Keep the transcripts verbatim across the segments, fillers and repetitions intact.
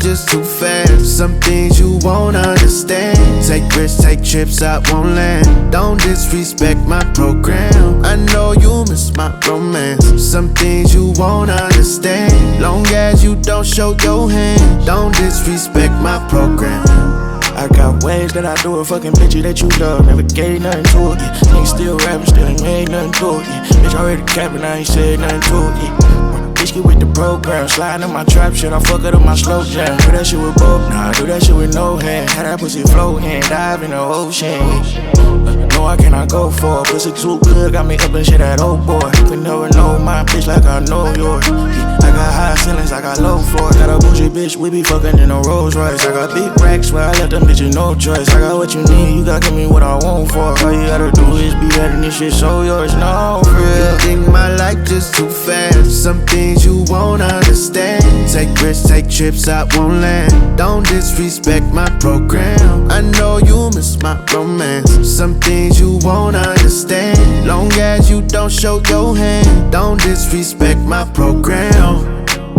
just too fast. Some things you won't understand. Take risks, take trips I won't land. Don't disrespect my program. I know you miss my romance. Some things you won't understand. Long as you don't show your hand. Don't disrespect my program. I got ways that I do a fucking bitch that you love. Never gave nothing to it, yeah. Niggas still rapping, still ain't made nothing to it, yeah. Bitch already capping, I ain't said nothing to it, yeah. Bitch get with the program, sliding in my trap shit, I fuck it up my slow jam. Do that shit with both, nah, do that shit with no hand. Had that pussy floating, dive in the ocean, yeah. No, I cannot go for it. Pussy too good, got me up and shit that old boy. You can never know my bitch like I know yours, yeah. I got high ceilings, I got low floors. Got a bougie bitch, we be fucking in a Rolls Royce. I got big racks where I left them bitches no choice. I got what you need, you gotta give me what I want for. All you gotta do is be letting this shit show yours, no, for real. You think my life just too fast. Some things you won't understand. Take risks, take trips I won't land. Don't disrespect my program. I know you miss my romance. Some things you won't understand. Long as you don't show your hand. Don't disrespect my program.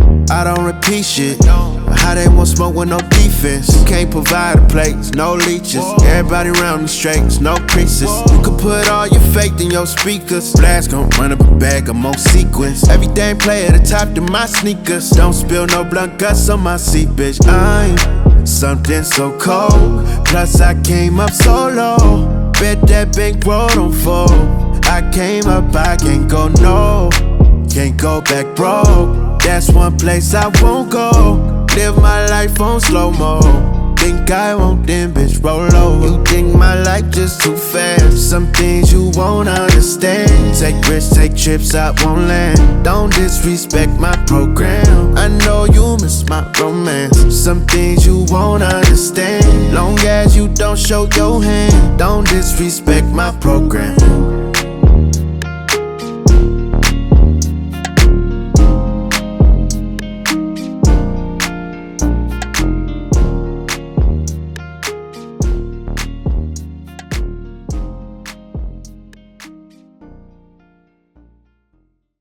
I don't repeat shit. How they won't smoke with no defense. You can't provide a place, no leeches. Everybody around me straights, no creases. You can put all your faith in your speakers. Blast gon' run up a bag of more sequence. Everything play at the top to my sneakers. Don't spill no blunt guts on my seat, bitch. I'm something so cold. Plus I came up so low. Bet that bank road on fold. I came up, I can't go no. Can't go back broke. That's one place I won't go. Live my life on slow-mo. Think I won't, then bitch roll over. You think my life just too fast. Some things you won't understand. Take risks, take trips I won't land. Don't disrespect my program. I know you miss my romance. Some things you won't understand. Long as you don't show your hand. Don't disrespect my program.